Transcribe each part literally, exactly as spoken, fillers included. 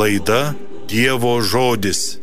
Laida Dievo žodis.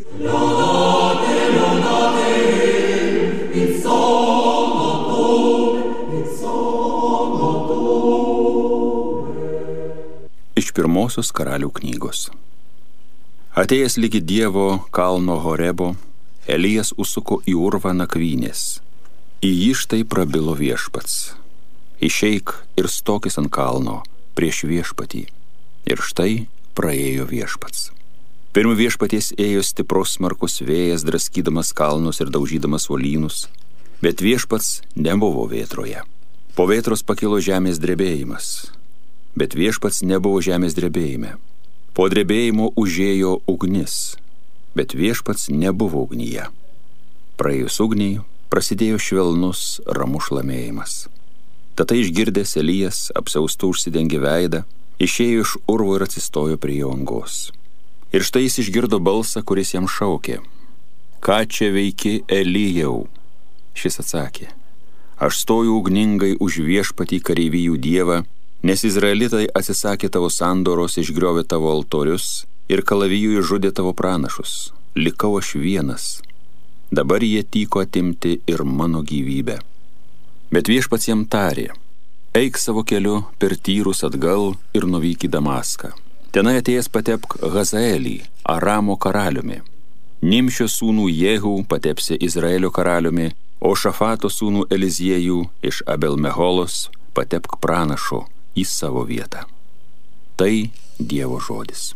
Iš pirmosios Karalių knygos. Atėjęs ligi Dievo kalno Horebo, Elijas užsuko į urvą nakvynės. Į jį štai prabilo viešpats: išeik ir stokis ant kalno prieš viešpatį. Ir štai praėjo viešpats. Pirm viešpaties ėjo stiprus smarkus vėjas, draskydamas kalnus ir daužydamas uolynus, bet viešpats nebuvo vėtroje. Po vėtros pakilo žemės drebėjimas, bet viešpats nebuvo žemės drebėjime. Po drebėjimo užėjo ugnis, bet viešpats nebuvo ugnyje. Praėjus ugniai prasidėjo švelnus ramus šlamėjimas. Tada išgirdęs Elijas apsiaustu užsidengė veidą, išėjo iš urvo ir atsistojo prie jo angos. Ir štai jis išgirdo balsą, kuris jam šaukė: ką čia veiki, Elijau? Šis atsakė: aš stoju ugningai už viešpatį kareivijų Dievą, nes izraelitai atsisakė tavo sandoros, išgriovė tavo altorius ir kalavijų išžudė tavo pranašus. Likau aš vienas. Dabar jie tyko atimti ir mano gyvybę. Bet viešpats jam tarė: eik savo keliu per Tyrus atgal ir nuvyk į Damaską. Tenai atėjęs patepk Hazaelį, Aramo karaliumi. Nimšio sūnų Jehų patepsi Izraelio karaliumi, o Šafato sūnų Eliziejų iš Abel Meholos patepk pranašu į savo vietą. Tai Dievo žodis.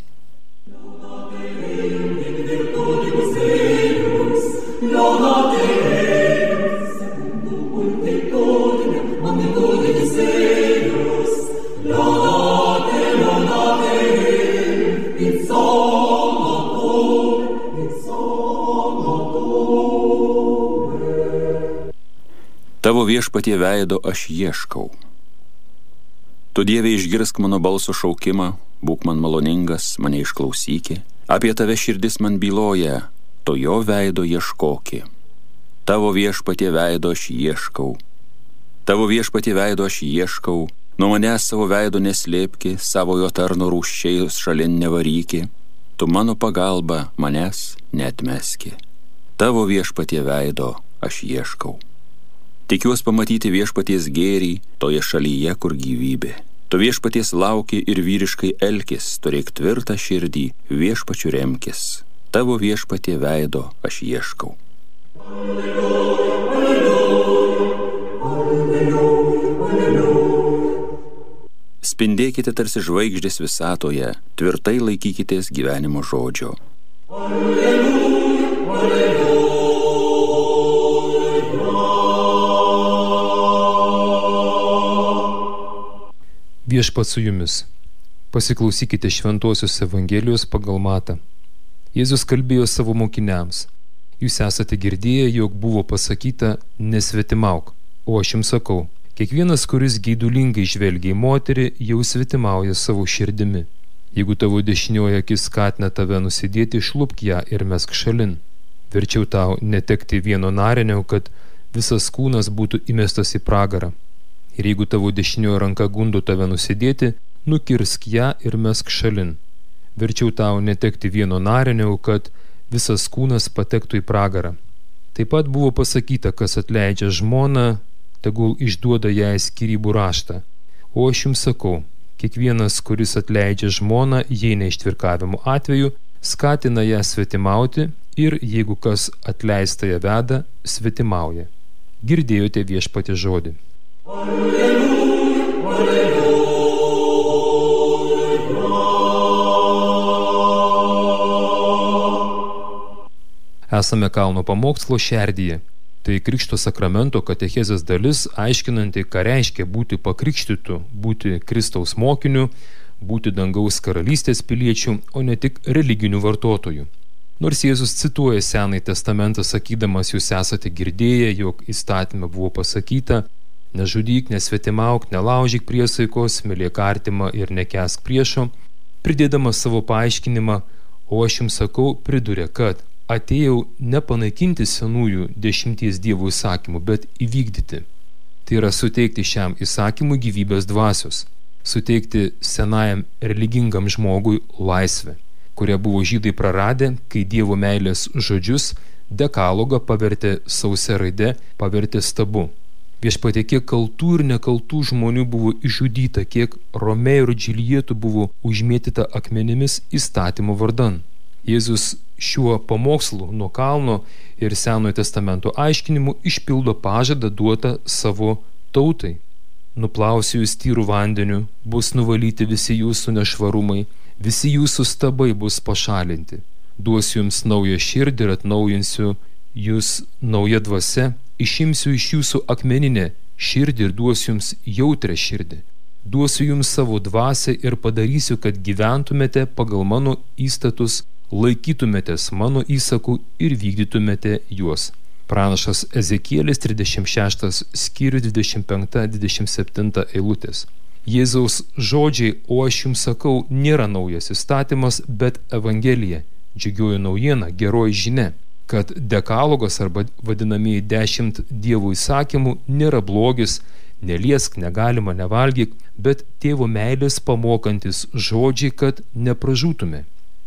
Tavo viešpatie veido aš ieškau. Tu, Dieve, išgirsk mano balso šaukimą, būk man maloningas, mane išklausyki. Apie tave širdis man byloja, to jo veido ieškoki. Tavo viešpatie veido aš ieškau. Tavo viešpatie veido aš ieškau. Nuo manęs savo veido neslėpki, savo jo tarno rūsčiais šalin nevaryki. Tu mano pagalba manęs neatmeski. Tavo viešpatie veido aš ieškau. Tikiuos pamatyti viešpaties gėrį toje šalyje, kur gyvybė. Tu viešpaties lauki ir vyriškai elkis, turėk tvirtą širdį, viešpačiu remkis. Tavo viešpatie veido aš ieškau. Alleluja, alleluja, alleluja, alleluja. Spindėkite tarsi žvaigždės visatoje, tvirtai laikykitės gyvenimo žodžio. Alleluja, alleluja. Viešpats su jumis. Pasiklausykite šventosios Evangelijos pagal Matą. Jėzus kalbėjo savo mokiniams: jūs esate girdėję, jog buvo pasakyta: nesvetimauk. O aš jums sakau, kiekvienas, kuris geidulingai žvelgia į moterį, jau svetimauja savo širdimi. Jeigu tavo dešinioji akis skatina tave nusidėti, išlupk ją ir mesk šalin. Verčiau tau netekti vieno narinio, kad visas kūnas būtų įmestas į pragarą. Ir jeigu tavo dešinioji ranka gundo tave nusidėti, nukirsk ją ir mesk šalin. Verčiau tau netekti vieno narinio, kad visas kūnas patektų į pragarą. Taip pat buvo pasakyta, kas atleidžia žmoną, tegul išduoda jai skyrybų raštą. O aš jums sakau, kiekvienas, kuris atleidžia žmoną, jei ne ištvirkavimo atveju, skatina ją svetimauti, ir jeigu kas atleistąją veda, svetimauja. Girdėjote viešpaties žodį. Alleluja, alleluja. Esame kalno pamokslo šerdyje. Tai krikšto sakramento katechezės dalis, aiškinanti, ką reiškia būti pakrikštytu, būti Kristaus mokiniu, būti dangaus karalystės piliečiu, o ne tik religinių vartotojų. Nors Jėzus cituoja Senąjį testamentą, sakydamas: jūs esate girdėję, jog įstatyme buvo pasakyta: nežudyk, nesvetimauk, nelaužyk priesaikos, mylėk artimą ir nekęsk priešo, pridėdamas savo paaiškinimą: o aš jums sakau, priduria, kad atėjau ne panaikinti senųjų dešimties dievų įsakymų, bet įvykdyti. Tai yra suteikti šiam įsakymui gyvybės dvasios, suteikti senajam religingam žmogui laisvę. kurią buvo žydai praradę, kai Dievo meilės žodžius dekalogą pavertė sausia raide, pavertė stabu. Viešpatie, kiek kaltų ir nekaltų žmonių buvo išžudyta, kiek Romeo ir Džiuljetų buvo užmėtyta akmenimis įstatymo vardan. Jėzus šiuo pamokslu nuo kalno ir Senojo testamento aiškinimu išpildo pažadą duotą savo tautai. Nuplausiu jūs tyrų vandeniu, bus nuvalyti visi jūsų nešvarumai, visi jūsų stabai bus pašalinti. Duosiu jums naują širdį ir atnaujinsiu jūs nauja dvasia, išimsiu iš jūsų akmeninę širdį ir duosiu jums jautrę širdį. Duosiu jums savo dvasią ir padarysiu, kad gyventumėte pagal mano įstatus, laikytumėtės mano įsakų ir vykdytumėte juos. Pranašas Ezekielis trisdešimt šeštas skyrius dvidešimt penktą dvidešimt septintą eilutės. Jėzaus žodžiai, o aš jums sakau, nėra naujas įstatymas, bet evangelija, džiugioji naujiena, geroji žinia, kad dekalogas arba vadinamieji dešimt Dievo įsakymų nėra blogis, neliesk, negalima, nevalgyk, bet tėvo meilės pamokantis žodžiai, kad nepražūtume.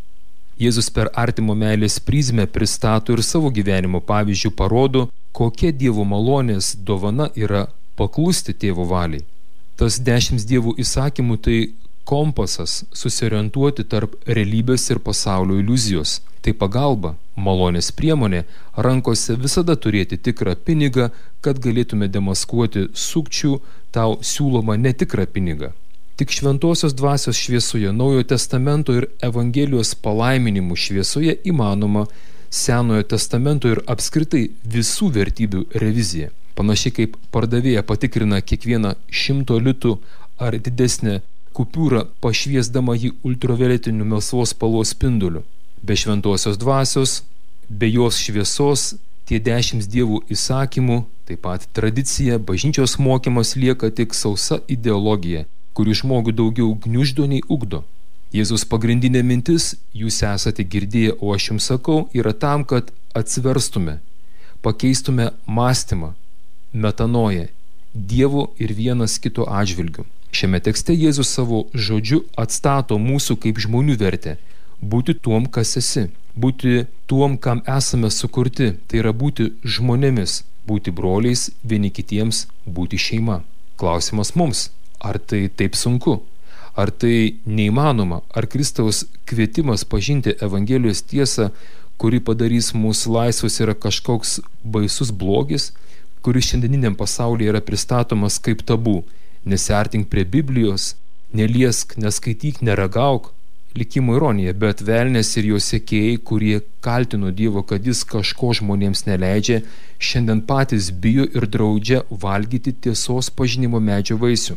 Jėzus per artimo meilės prizmę pristato ir savo gyvenimo pavyzdžių parodo, kokia Dievo malonės dovana yra paklusti tėvo valiai. Tas dešimt Dievo įsakymų tai kompasas susiorientuoti tarp realybės ir pasaulio iliuzijos. Tai pagalba, malonės priemonė, rankose visada turėti tikrą pinigą, kad galėtume demaskuoti sukčių tau siūlomą netikrą pinigą. Tik šventosios dvasios šviesoje, Naujojo testamento ir Evangelijos palaiminimų šviesoje įmanoma Senojo testamento ir apskritai visų vertybių revizija. Panašiai kaip pardavėja patikrina kiekvieną šimto litų ar didesnę kupiūrą, pašviesdama jį ultravioletiniu melsvos spalvos spinduliu. Be šventosios dvasios, be jos šviesos, tie dešimt Dievų įsakymų, taip pat tradicija, bažnyčios mokymas lieka tik sausa ideologija, kuri žmogų daugiau gniuždo nei ugdo. Jėzus pagrindinė mintis, jūs esate girdėję, o aš jums sakau, yra tam, kad atsiverstume, pakeistume mąstymą, metanoją, Dievo ir vienas kito atžvilgiu. Šiame tekste Jėzus savo žodžiu atstato mūsų kaip žmonių vertę, būti tuom, kas esi, būti tuom, kam esame sukurti, tai yra būti žmonėmis, būti broliais, vieni kitiems, būti šeima. Klausimas mums, ar tai taip sunku, ar tai neįmanoma, ar Kristaus kvietimas pažinti Evangelijos tiesą, kuri padarys mūsų laisvus, yra kažkoks baisus blogis, kuris šiandieniniam pasaulyje yra pristatomas kaip tabu. Nesiartink prie Biblijos, neliesk, neskaityk, neragauk, likimo ironija, bet velnės ir jo sekėjai, kurie kaltino Dievo, kad jis kažko žmonėms neleidžia, šiandien patys bijo ir draudžia valgyti tiesos pažinimo medžio vaisių.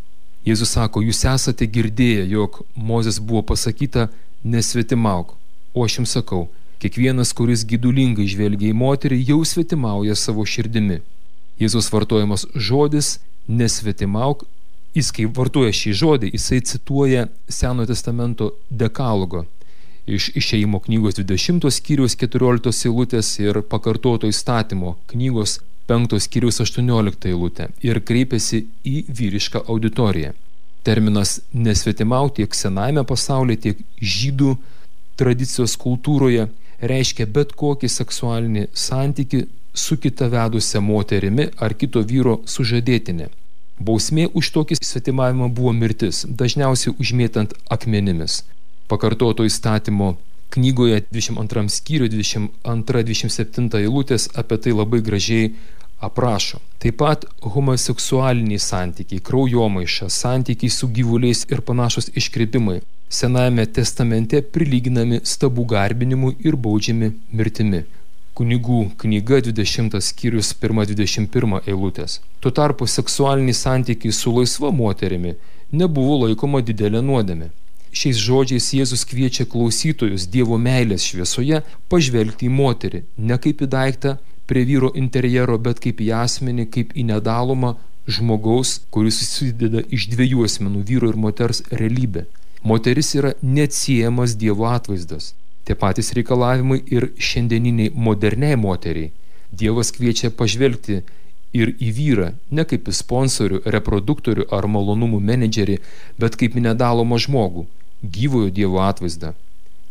Jėzus sako, jūs esate girdėję, jog Mozės buvo pasakyta, nesvetimauk, o aš jums sakau, kiekvienas, kuris gydulingai žvelgia į moterį, jau svetimauja savo širdimi. Jėzus vartojamas žodis nesvetimauk, jis kai vartoja šį žodį, jisai cituoja Senojo testamento dekalogo iš Išėjimo knygos dvidešimtos skyriaus keturioliktos eilutės ir Pakartoto įstatymo knygos penktos skyriaus aštuonioliktą eilutę ir kreipiasi į vyrišką auditoriją. Terminas nesvetimauk tiek senajame pasaulyje, tiek žydų tradicijos kultūroje reiškia bet kokį seksualinį santykį su kita vedusia moterimi ar kito vyro sužadėtinė. Bausmė už tokį svetimavimą buvo mirtis, dažniausiai užmėtant akmenimis. Pakartoto įstatymo knygoje dvidešimt antram skyriuje dvidešimt antra dvidešimt septinta eilutės apie tai labai gražiai aprašo. Taip pat homoseksualiniai santykiai, kraujomaiša, santykiai su gyvuliais ir panašus iškreipimai Senajame testamente prilyginami stabų garbinimui ir baudžiami mirtimi. Kunigų knyga dvidešimtas skyrius pirma dvidešimt pirma eilutės. Tuo tarpu seksualiniai santykiai su laisva moterimi nebuvo laikoma didelė nuodėmė. Šiais žodžiais Jėzus kviečia klausytojus Dievo meilės šviesoje pažvelgti į moterį, ne kaip į daiktą prie vyro interjero, bet kaip į asmenį, kaip į nedalomą žmogaus, kuris susideda iš dviejų asmenų, vyro ir moters realybė. Moteris yra neatsiejamas Dievo atvaizdas. Tie patys reikalavimai ir šiandieniniai moderniai moteriai. Dievas kviečia pažvelgti ir į vyrą, ne kaip į sponsorių, reproduktorių ar malonumų menedžerį, bet kaip į nedalomą žmogų, gyvojo Dievo atvaizdą.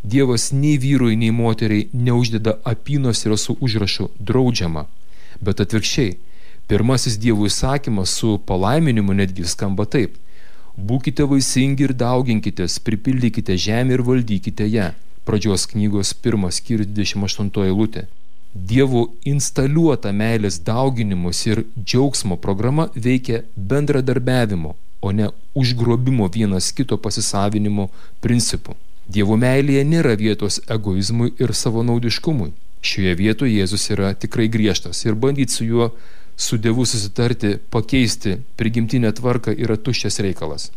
Dievas nei vyrui, nei moteriai neuždeda apynos ir su užrašu draudžiama, bet atvirkščiai. Pirmasis Dievo įsakymas su palaiminimu netgi skamba taip: būkite vaisingi ir dauginkitės, pripildykite žemę ir valdykite ją. Pradžios knygos pirmas skyrius dvidešimt aštuntoji eilutė. Dievo instaliuota meilės dauginimus ir džiaugsmo programa veikia bendradarbiavimo, o ne užgrobimo vienas kito pasisavinimo principu. Dievo meilėje nėra vietos egoizmui ir savanaudiškumui. Šioje vietoje Jėzus yra tikrai griežtas ir bandyti su juo, su Dievu susitarti, pakeisti prigimtinę tvarką yra tuščias reikalas.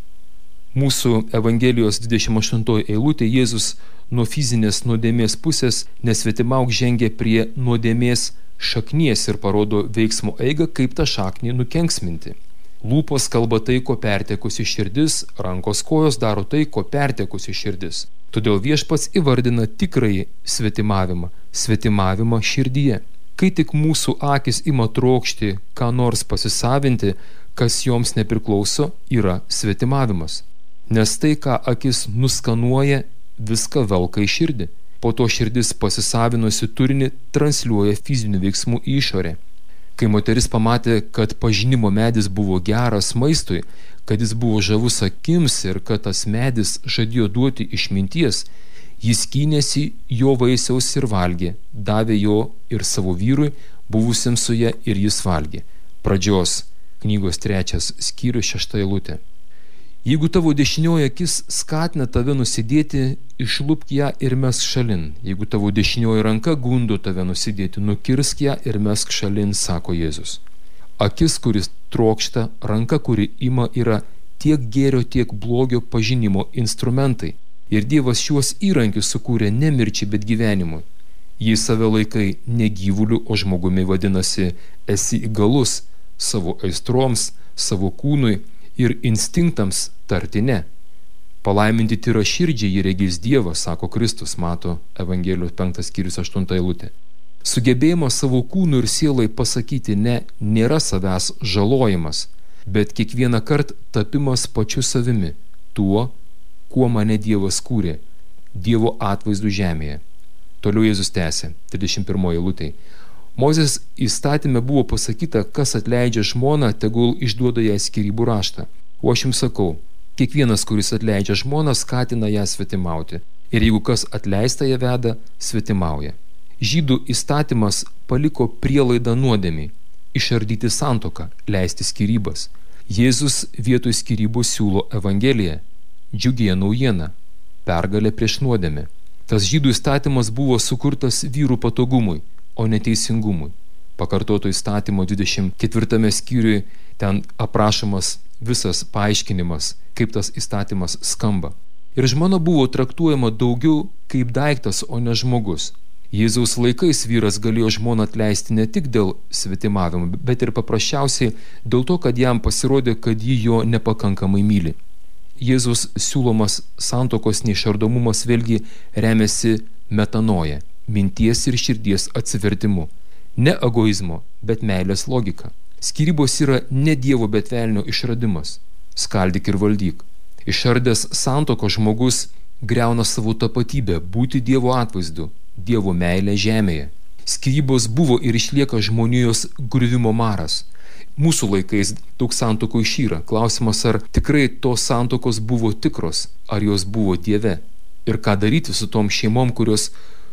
Mūsų Evangelijos dvidešimt aštuntoji eilutė Jėzus nuo fizinės nuodėmės pusės nesvetimauk žengia prie nuodėmės šaknies ir parodo veiksmo eigą, kaip tą šaknį nukenksminti. Lūpos kalba tai, ko pertekusi širdis, rankos kojos daro tai, ko pertekusi širdis. Todėl Viešpats įvardina tikrąjį svetimavimą, svetimavimą širdyje. Kai tik mūsų akis ima trokšti, ką nors pasisavinti, kas joms nepriklauso, yra svetimavimas. Nes tai, ką akis nuskanuoja, viską velka į širdį. Po to širdis pasisavinusi turinį transliuoja fizinių veiksmų į išorę. Kai moteris pamatė, kad pažinimo medis buvo geras maistui, kad jis buvo žavus akims ir kad tas medis žadėjo duoti išminties, jis skynėsi jo vaisiaus ir valgė, davė jo ir savo vyrui, buvusiam su ja, ir jis valgė. Pradžios knygos trečias skyrius šešta eilutė. Jeigu tavo dešinioji akis skatina tave nusidėti, išlupk ją ir mesk šalin. Jeigu tavo dešinioji ranka gundo tave nusidėti, nukirsk ją ir mesk šalin, sako Jėzus. Akis, kuris trokšta, ranka, kuri ima, yra tiek gėrio, tiek blogio pažinimo instrumentai. Ir Dievas šiuos įrankius sukūrė ne mirčiai, bet gyvenimui. Jei save laikai ne gyvuliu, o žmogumi, vadinasi, esi įgalus savo aistroms, savo kūnui ir instinktams tarti ne. Palaiminti tyra širdžiai jį regės Dievas, sako Kristus, mato Evangelijos penktas skyrius aštunta eilutė. Sugebėjimas savo kūnų ir sielai pasakyti ne nėra savęs žalojimas, bet kiekvieną kartą tapimas pačiu savimi, tuo, kuo mane Dievas kūrė, Dievo atvaizdu žemėje. Toliau Jėzus tęsė, trisdešimt pirmoji eilutė. Mozės įstatyme buvo pasakyta, kas atleidžia žmoną, tegul išduoda jai skyrybų raštą. O aš jums sakau, kiekvienas, kuris atleidžia žmoną, skatina ją svetimauti. Ir jeigu kas atleista ją veda, svetimauja. Žydų įstatymas paliko prielaidą nuodėmiai – išardyti santuoką, leisti skyrybas. Jėzus vietoj skyrybų siūlo Evangeliją, džiugiąją naujieną, pergalę prieš nuodėmę. Tas žydų įstatymas buvo sukurtas vyrų patogumui, o neteisingumui. Pakartoto įstatymo dvidešimt ketvirtame skyriuje ten aprašomas visas paaiškinimas, kaip tas įstatymas skamba. Ir žmona buvo traktuojama daugiau kaip daiktas, o ne žmogus. Jėzaus laikais vyras galėjo žmoną atleisti ne tik dėl svetimavimo, bet ir paprasčiausiai dėl to, kad jam pasirodė, kad ji jo nepakankamai myli. Jėzaus siūlomas santuokos neišardomumas vėlgi remiasi metanoja, minties ir širdies atsivertimu. Ne egoizmo, bet meilės logika. Skyrybos yra ne Dievo, bet velnio išradimas. Skaldyk ir valdyk. Išardęs santuokos žmogus griauna savo tapatybę, būti Dievo atvaizdu, Dievo meilė žemėje. Skyrybos buvo ir išlieka žmonijos griuvimo maras. Mūsų laikais daug santuokų išyra. Klausimas, ar tikrai tos santuokos buvo tikros, ar jos buvo Dieve. Ir ką daryti su tom šeimom, kurios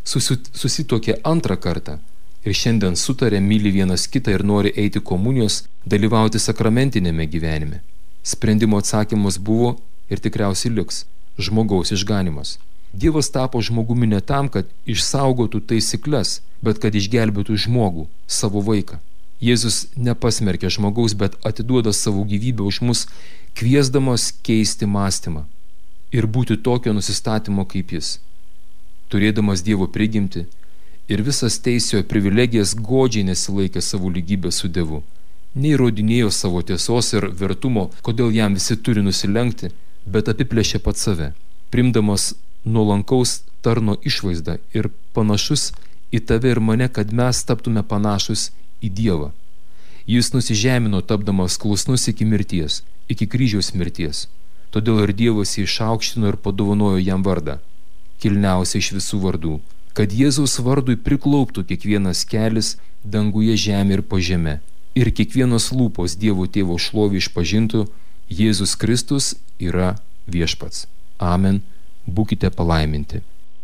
susituokė antrą kartą ir šiandien sutarė, myli vienas kitą ir nori eiti komunijos, dalyvauti sakramentinėme gyvenime. Sprendimo atsakymas buvo ir tikriausiai liks – žmogaus išganimas. Dievas tapo žmogumi ne tam, kad išsaugotų taisykles, bet kad išgelbėtų žmogų, savo vaiką. Jėzus nepasmerkia žmogaus, bet atiduoda savo gyvybę už mus, kviesdamas keisti mąstymą ir būti tokio nusistatymo kaip jis. Turėdamas Dievo prigimtį ir visas teisėjo privilegijas godžiai nesilaikė savo lygybę su Dievu. Neįrodinėjo savo tiesos ir vertumo, kodėl jam visi turi nusilenkti, bet apiplėšė pat save, primdamas nuolankaus tarno išvaizdą ir panašus į tave ir mane, kad mes taptume panašus į Dievą. Jis nusižemino, tapdamas klusnus iki mirties, iki kryžiaus mirties. Todėl ir Dievas jį išaukštino ir padovanojo jam vardą. kilniausia iš visų vardų, kad Jėzaus vardui priklauptų kiekvienas kelis danguje, žemė ir po žeme, ir kiekvienos lūpos Dievo Tėvo šlovį išpažintų, Jėzus Kristus yra viešpats. Amen. Būkite palaiminti.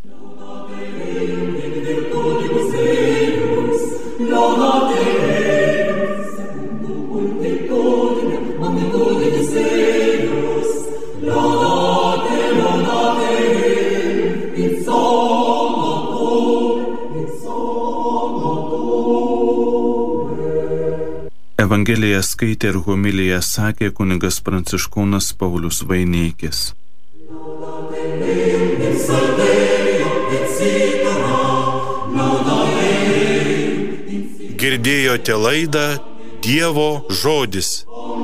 Evangeliją skaitė ir homiliją sakė kunigas Pranciškonas Paulius Vaineikis. Girdėjote laidą Dievo žodis.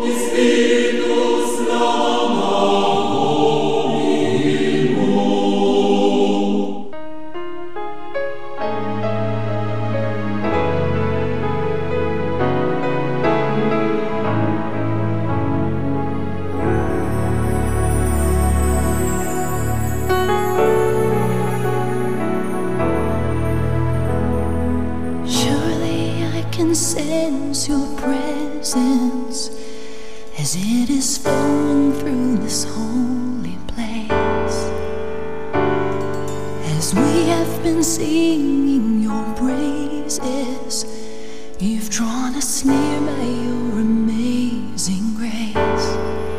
Can sense your presence as it is flowing through this holy place. As we have been singing your praises, you've drawn us near by your amazing grace.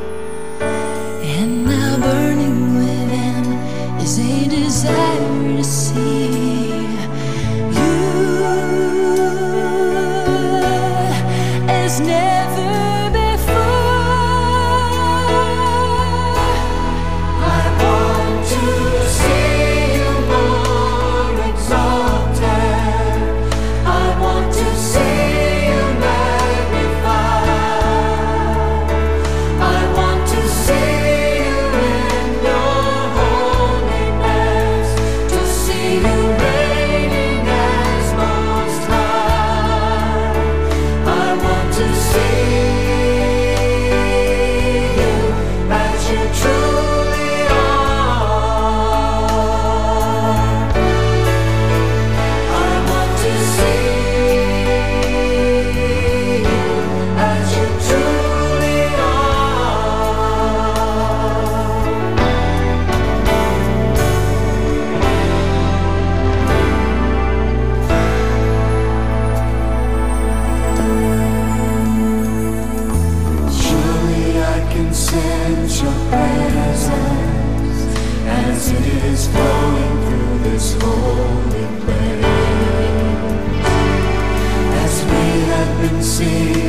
And now burning within is a desire to see as never before. I want to see you more exalted. I want to see you magnified. I want to see you in your holiness, to see you reigning as most high. I want to see you as you truly are. I want to see you as you truly are. Surely I can sense your presence as it is flowing through this holy place. As we have been singing